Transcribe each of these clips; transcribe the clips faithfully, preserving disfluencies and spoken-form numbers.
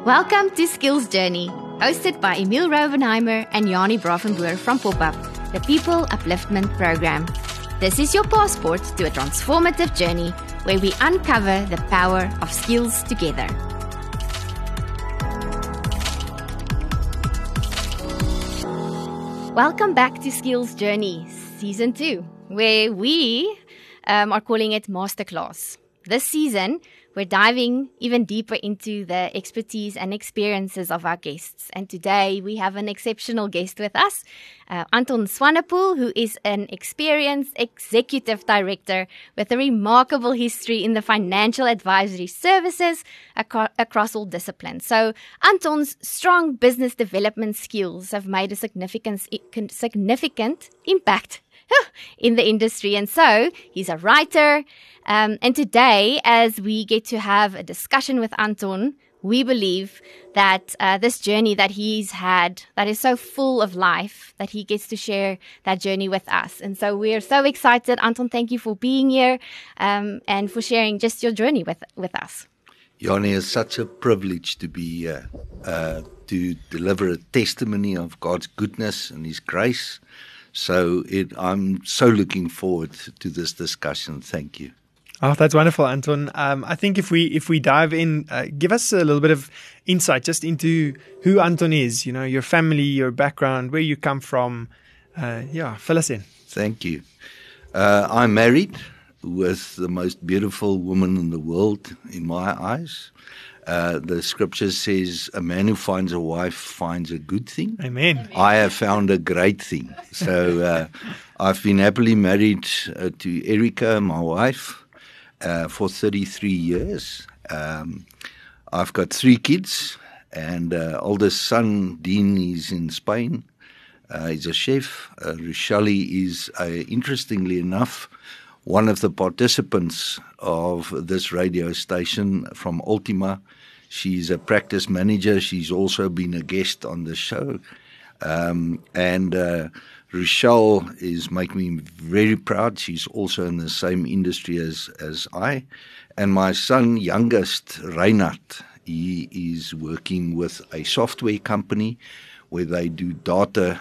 Welcome to Skills Journey, hosted by Emil Rovenheimer and Jani Bravenboer from Pop-Up, the People Upliftment Program. This is your passport to a transformative journey where we uncover the power of skills together. Welcome back to Skills Journey, Season two, where we um, are calling it Masterclass. This season, we're diving even deeper into the expertise and experiences of our guests. And today, we have an exceptional guest with us, uh, Anton Swanepoel, who is an experienced executive director with a remarkable history in the financial advisory services ac- across all disciplines. So, Anton's strong business development skills have made a significant, significant impact in the industry. And so, he's a writer. Um, and today, as we get to have a discussion with Anton, we believe that uh, this journey that he's had, that is so full of life, that he gets to share that journey with us. And so we're so excited. Anton, thank you for being here um, and for sharing just your journey with, with us. Jani, it's such a privilege to be here, uh, to deliver a testimony of God's goodness and His grace. So it, I'm so looking forward to this discussion. Thank you. Oh, that's wonderful, Anton. Um, I think if we if we dive in, uh, give us a little bit of insight just into who Anton is. You know, your family, your background, where you come from. Uh, yeah, fill us in. Thank you. Uh, I'm married with the most beautiful woman in the world, in my eyes. Uh, the scripture says, a man who finds a wife finds a good thing. Amen. I have found a great thing. So uh, I've been happily married uh, to Erica, my wife, uh, for thirty-three years. Um, I've got three kids, and uh, oldest son, Dean, is in Spain. Uh, he's a chef. Uh, Rochelle is, uh, interestingly enough, one of the participants of this radio station from Ultima. She's a practice manager. She's also been a guest on the show. Um, and uh, Rochelle is making me very proud. She's also in the same industry as, as I. And my son, youngest, Reinhard, he is working with a software company where they do data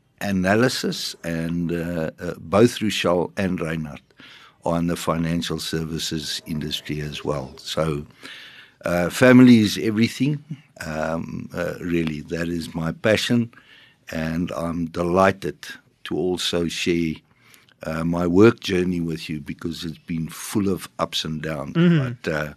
analysis, and uh, uh, both Rochelle and Reinhard on the financial services industry as well. So uh, family is everything. Um, uh, really, that is my passion, and I'm delighted to also share uh, my work journey with you, because it's been full of ups and downs. Mm-hmm. But uh,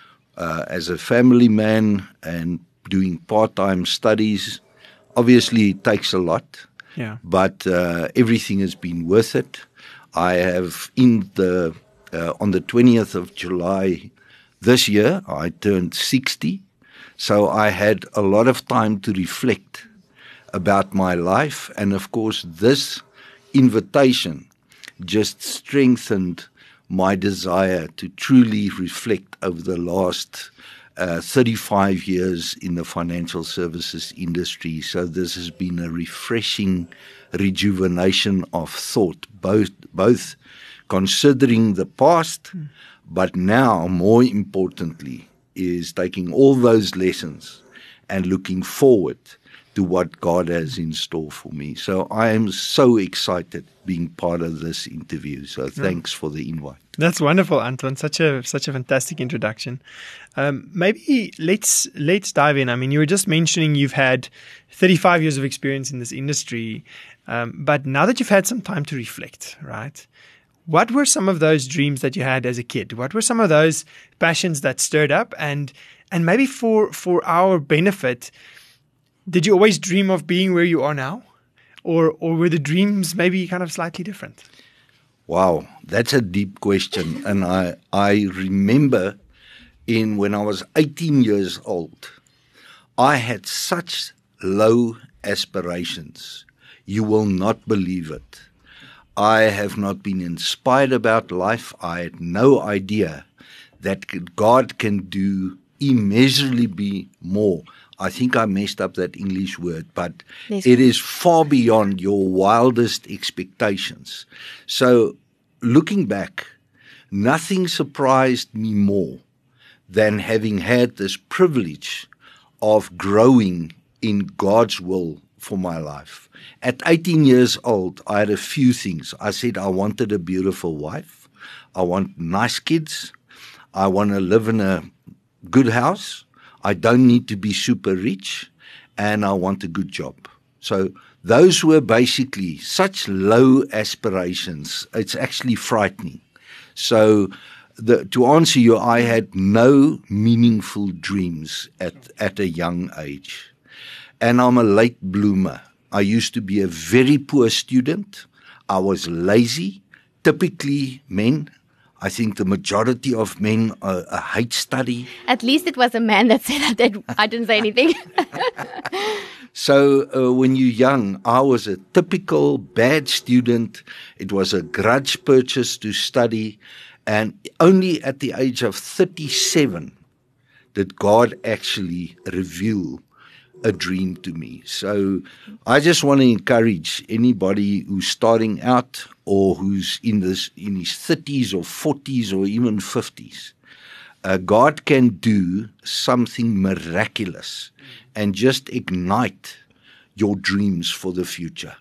uh, as a family man and doing part-time studies, obviously it takes a lot, yeah. but uh, everything has been worth it. I have, in the uh, on the twentieth of July this year, I turned sixty. So I had a lot of time to reflect about my life. And of course, this invitation just strengthened my desire to truly reflect over the last uh, thirty-five years in the financial services industry. So this has been a refreshing rejuvenation of thought, both both considering the past, mm. but now, more importantly, is taking all those lessons and looking forward to what God has in store for me. So I am so excited being part of this interview. So thanks for the invite. That's wonderful, Anton. Such a such a fantastic introduction. Um, maybe let's let's dive in. I mean, you were just mentioning you've had thirty-five years of experience in this industry, um, but now that you've had some time to reflect, right? What were some of those dreams that you had as a kid? What were some of those passions that stirred up? And and maybe for for our benefit, did you always dream of being where you are now? Or or were the dreams maybe kind of slightly different? Wow, that's a deep question. And I I remember in when I was eighteen years old, I had such low aspirations. You will not believe it. I have not been inspired about life. I had no idea that God can do immeasurably more. I think I messed up that English word, but yes. It is far beyond your wildest expectations. So looking back, nothing surprised me more than having had this privilege of growing in God's will for my life. At eighteen years old, I had a few things. I said I wanted a beautiful wife. I want nice kids. I want to live in a good house. I don't need to be super rich. And I want a good job. So those were basically such low aspirations. It's actually frightening. So the, to answer you, I had no meaningful dreams at, at a young age. And I'm a late bloomer. I used to be a very poor student. I was lazy. Typically men, I think the majority of men uh, uh, hate study. At least it was a man that said that. that I didn't say anything. So uh, when you're young, I was a typical bad student. It was a grudge purchase to study. And only at the age of thirty-seven did God actually reveal a dream to me. So I just want to encourage anybody who's starting out or who's in this in his thirties or forties or even fifties. Uh, God can do something miraculous and just ignite your dreams for the future.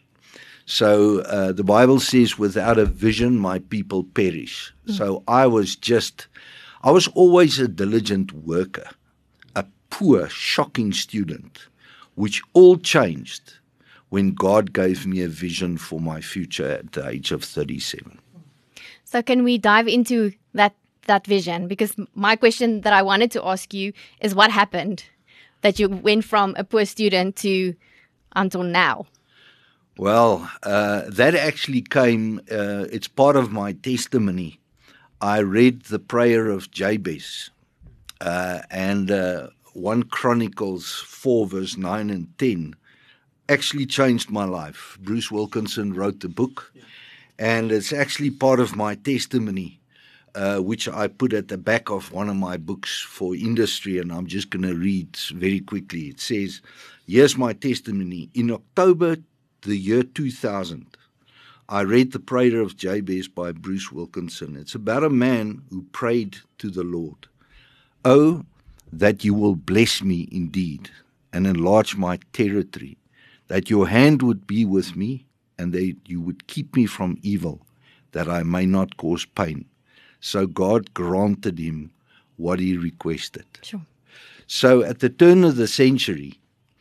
So uh, the Bible says, without a vision, my people perish. Mm. So I was just, I was always a diligent worker, a poor, shocking student, which all changed when God gave me a vision for my future at the age of thirty-seven. So can we dive into that that vision? Because my question that I wanted to ask you is what happened that you went from a poor student to until now? Well, uh, that actually came, uh, it's part of my testimony. I read the prayer of Jabez uh, and uh, First Chronicles four verse nine and ten actually changed my life. Bruce Wilkinson wrote the book, yeah. And it's actually part of my testimony, uh, which I put at the back of one of my books for industry, and I'm just going to read very quickly. It says, here's my testimony. In October the year two thousand, I read the prayer of Jabez by Bruce Wilkinson. It's about a man who prayed to the Lord. Oh, that you will bless me indeed and enlarge my territory, that your hand would be with me and that you would keep me from evil, that I may not cause pain. So God granted him what he requested. Sure. So at the turn of the century,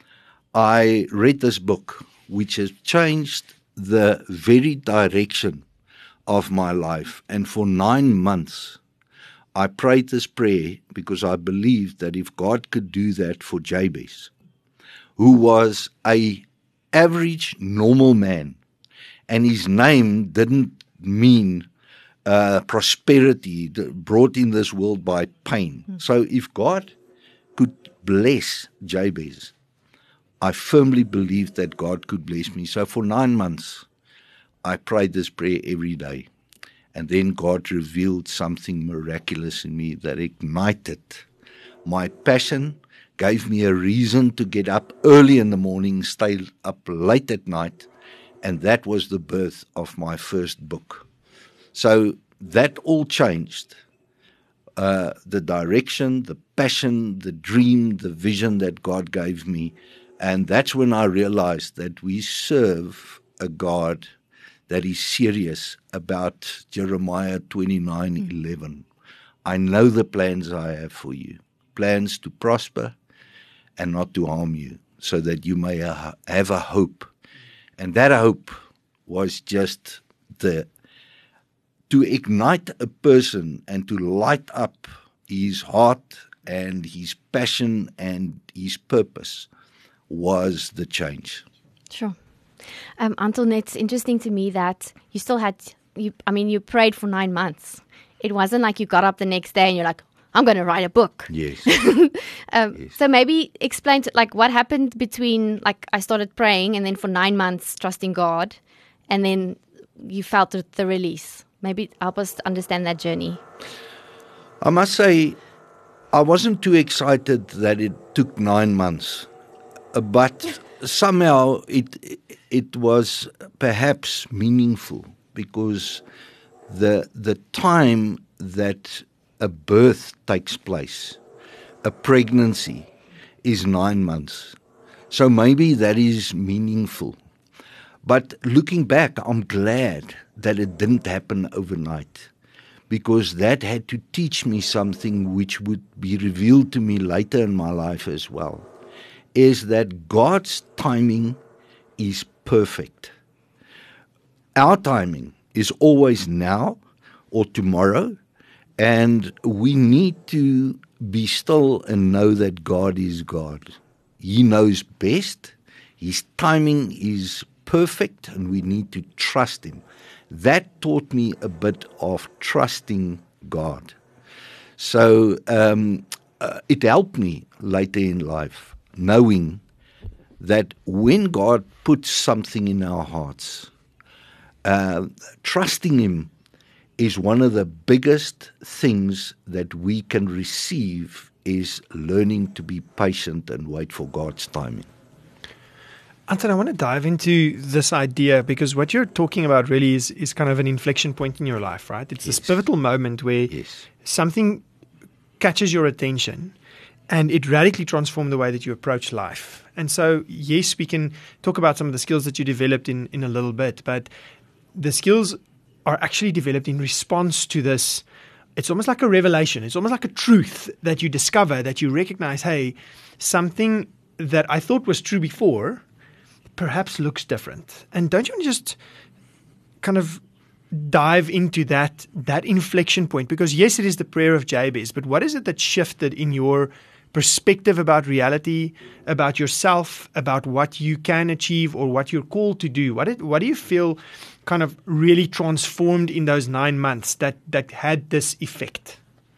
I read this book, which has changed the very direction of my life. And for nine months, I prayed this prayer because I believed that if God could do that for Jabez, who was a average, normal man, and his name didn't mean uh, prosperity, brought in this world by pain. Mm. So if God could bless Jabez, I firmly believed that God could bless me. So for nine months, I prayed this prayer every day. And then God revealed something miraculous in me that ignited my passion, gave me a reason to get up early in the morning, stay up late at night, and that was the birth of my first book. So that all changed. Uh, the direction, the passion, the dream, the vision that God gave me. And that's when I realized that we serve a God that is serious about Jeremiah twenty-nine eleven. I know the plans I have for you, plans to prosper and not to harm you, so that you may ha- have a hope. And that hope was just the to ignite a person and to light up his heart and his passion and his purpose was the change. Sure. Um, Anton, it's interesting to me that you still had, you. I mean, you prayed for nine months. It wasn't like you got up the next day and you're like, I'm going to write a book. Yes. um, yes. So maybe explain to, like what happened between, like I started praying and then for nine months trusting God and then you felt the, the release. Maybe help us understand that journey. I must say, I wasn't too excited that it took nine months, uh, but somehow it it was perhaps meaningful because the the time that a birth takes place, a pregnancy, is nine months. So maybe that is meaningful. But looking back, I'm glad that it didn't happen overnight, because that had to teach me something which would be revealed to me later in my life as well, is that God's timing is perfect. Our timing is always now or tomorrow, and we need to be still and know that God is God. He knows best. His timing is perfect, and we need to trust Him. That taught me a bit of trusting God. So um, uh, it helped me later in life, knowing that when God puts something in our hearts, uh, trusting Him is one of the biggest things that we can receive, is learning to be patient and wait for God's timing. Anton, I want to dive into this idea, because what you're talking about really is, is kind of an inflection point in your life, right? It's Yes. this pivotal moment where Yes. something catches your attention and it radically transformed the way that you approach life. And so, yes, we can talk about some of the skills that you developed in, in a little bit, but the skills are actually developed in response to this. It's almost like a revelation. It's almost like a truth that you discover, that you recognize, hey, something that I thought was true before perhaps looks different. And don't you want to just kind of dive into that that inflection point? Because yes, it is the prayer of Jabez, but what is it that shifted in your perspective about reality, about yourself, about what you can achieve or what you're called to do? What did, what do you feel kind of really transformed in those nine months that, that had this effect?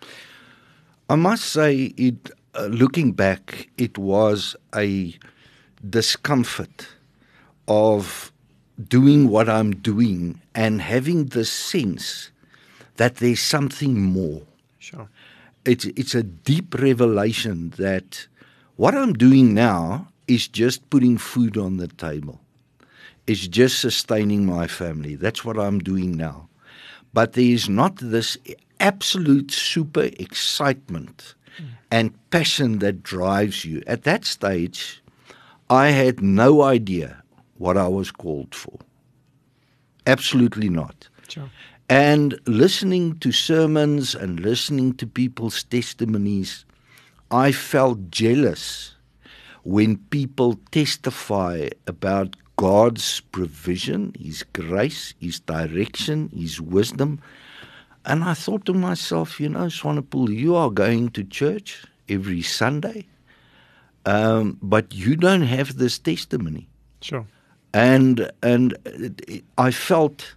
I must say, it. Uh, looking back, it was a discomfort of doing what I'm doing and having the sense that there's something more. Sure. It's, it's a deep revelation that what I'm doing now is just putting food on the table. It's just sustaining my family. That's what I'm doing now. But there is not this absolute super excitement mm. and passion that drives you. At that stage, I had no idea what I was called for. Absolutely not. Sure. And listening to sermons and listening to people's testimonies, I felt jealous when people testify about God's provision, His grace, His direction, His wisdom. And I thought to myself, you know, Swanepoel, you are going to church every Sunday, um, but you don't have this testimony. Sure. And and I felt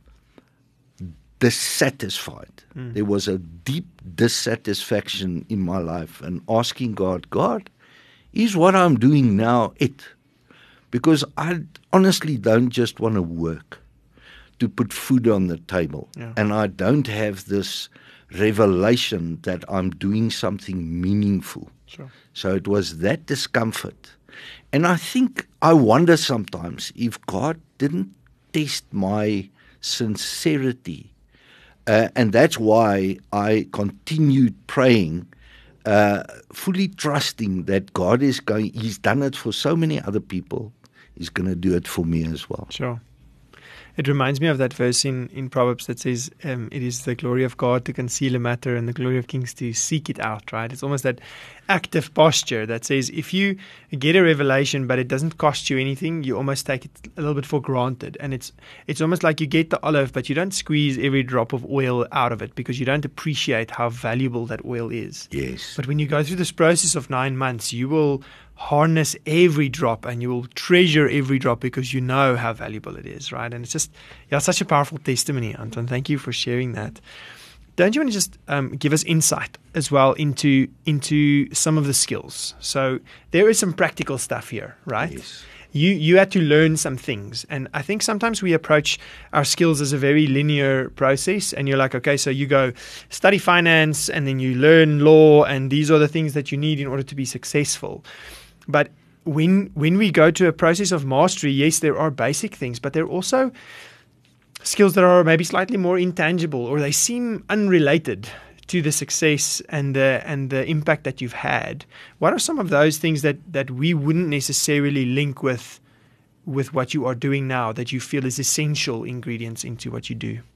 dissatisfied. Mm. There was a deep dissatisfaction in my life, and asking God, God, is what I'm doing now it? Because I honestly don't just want to work to put food on the table. Yeah. And I don't have this revelation that I'm doing something meaningful. Sure. So it was that discomfort. And I think, I wonder sometimes if God didn't test my sincerity. Uh, and that's why I continued praying, uh, fully trusting that God is going, He's done it for so many other people, He's going to do it for me as well. Sure. It reminds me of that verse in, in Proverbs that says, um, it is the glory of God to conceal a matter and the glory of kings to seek it out, right? It's almost that active posture that says if you get a revelation but it doesn't cost you anything, you almost take it a little bit for granted. And it's it's almost like you get the olive, but you don't squeeze every drop of oil out of it because you don't appreciate how valuable that oil is. Yes. But when you go through this process of nine months, you will harness every drop and you will treasure every drop because you know how valuable it is, right? And it's just, yeah, such a powerful testimony, Anton. Thank you for sharing that. Don't you want to just um, give us insight as well into into some of the skills? So there is some practical stuff here, right? Yes. You you had to learn some things. And I think sometimes we approach our skills as a very linear process. And you're like, okay, so you go study finance and then you learn law and these are the things that you need in order to be successful. But when when we go to a process of mastery, yes, there are basic things, but there are also skills that are maybe slightly more intangible or they seem unrelated to the success and the and the impact that you've had. What are some of those things that, that we wouldn't necessarily link with with what you are doing now that you feel is essential ingredients into what you do?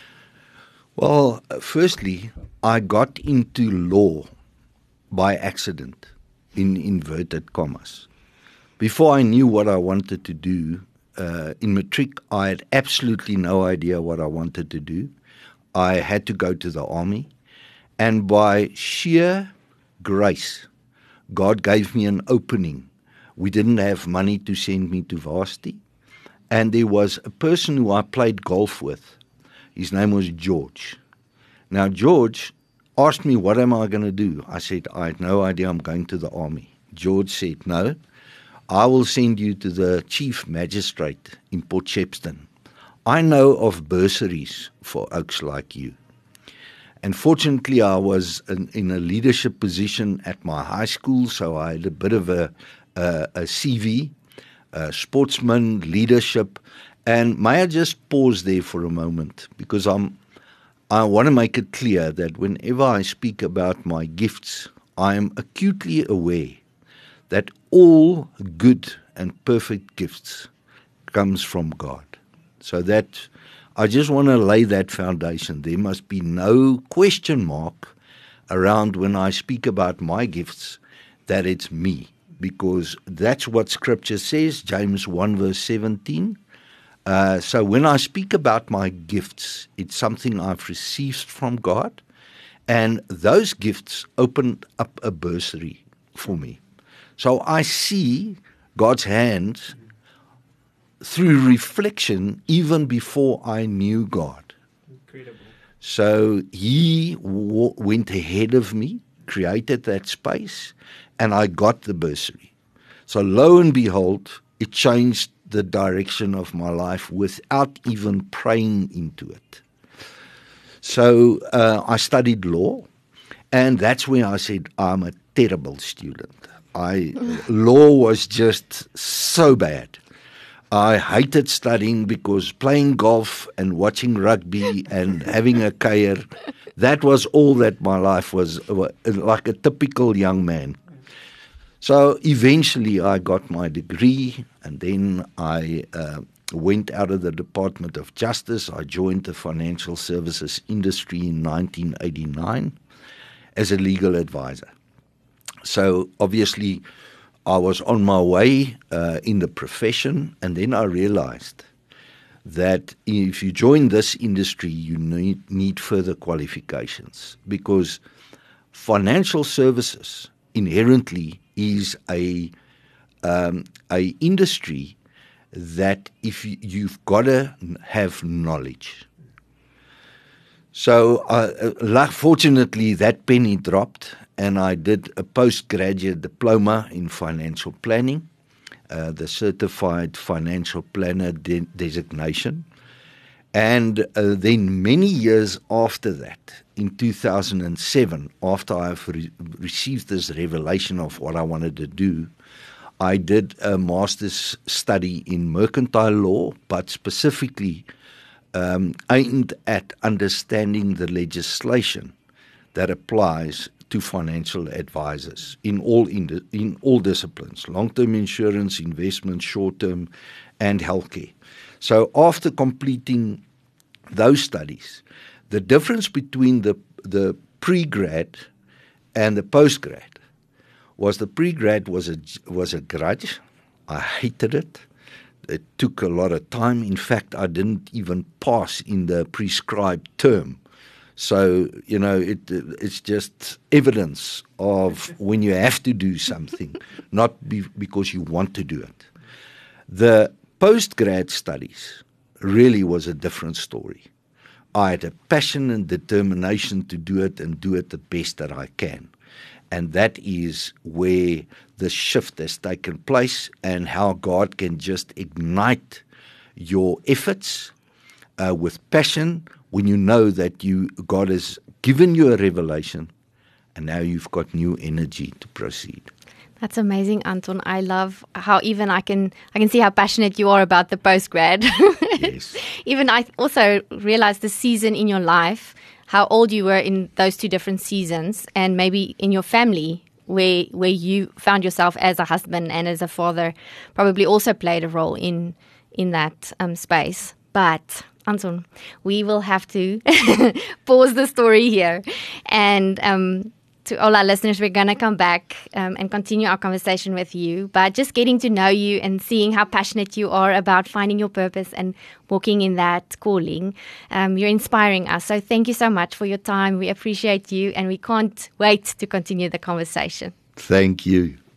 Well, firstly, I got into law by accident, in inverted commas. Before I knew what I wanted to do, uh, in matric, I had absolutely no idea what I wanted to do. I had to go to the army, and by sheer grace, God gave me an opening. We didn't have money to send me to varsity, and there was a person who I played golf with. His name was George. Now, George asked me, what am I going to do? I said, I had no idea, I'm going to the army. George said, no, I will send you to the chief magistrate in Port Shepstone. I know of bursaries for oaks like you. And fortunately, I was in, in a leadership position at my high school, so I had a bit of a, a, a C V, a sportsman, leadership. And may I just pause there for a moment, because I'm, I want to make it clear that whenever I speak about my gifts, I am acutely aware that all good and perfect gifts comes from God. So that I just want to lay that foundation. There must be no question mark around when I speak about my gifts that it's me, because that's what Scripture says, James one verse seventeen. Uh, so when I speak about my gifts, it's something I've received from God, and those gifts opened up a bursary for me. So I see God's hand through reflection even before I knew God. Incredible. So He w- went ahead of me, created that space, and I got the bursary. So lo and behold, it changed the direction of my life without even praying into it. So uh, I studied law, and that's where I said, I'm a terrible student. I law was just so bad. I hated studying because playing golf and watching rugby and having a kuier, that was all that my life was, like a typical young man. So eventually I got my degree, and then I uh, went out of the Department of Justice. I joined the financial services industry in nineteen eighty-nine as a legal advisor. So obviously I was on my way uh, in the profession, and then I realized that if you join this industry, you need, need further qualifications, because financial services inherently is a um, a industry that if you, you've got to have knowledge. So uh, fortunately that penny dropped, and I did a postgraduate diploma in financial planning, uh, the Certified Financial Planner de- designation. And uh, then many years after that, in two thousand seven, after I've re- received this revelation of what I wanted to do, I did a master's study in mercantile law, but specifically um, aimed at understanding the legislation that applies to financial advisors in all in, in all disciplines: long-term insurance, investment, short-term, and healthcare. So after completing those studies, the difference between the the pre-grad and the post-grad was the pre-grad was a was a grudge. I hated it. It took a lot of time. In fact, I didn't even pass in the prescribed term. So, you know, it it's just evidence of when you have to do something, not be, because you want to do it. The post-grad studies really was a different story. I had a passion and determination to do it and do it the best that I can. And that is where the shift has taken place, and how God can just ignite your efforts uh, with passion when you know that you God has given you a revelation, and now you've got new energy to proceed. That's amazing, Anton. I love how even I can I can see how passionate you are about the postgrad. Yes. Even I also realized the season in your life, how old you were in those two different seasons, and maybe in your family where where you found yourself as a husband and as a father probably also played a role in in that um, space. But Anton, we will have to pause the story here, and um, to all our listeners, we're going to come back um, and continue our conversation with you. But just getting to know you and seeing how passionate you are about finding your purpose and walking in that calling, um, you're inspiring us. So thank you so much for your time. We appreciate you, and we can't wait to continue the conversation. Thank you.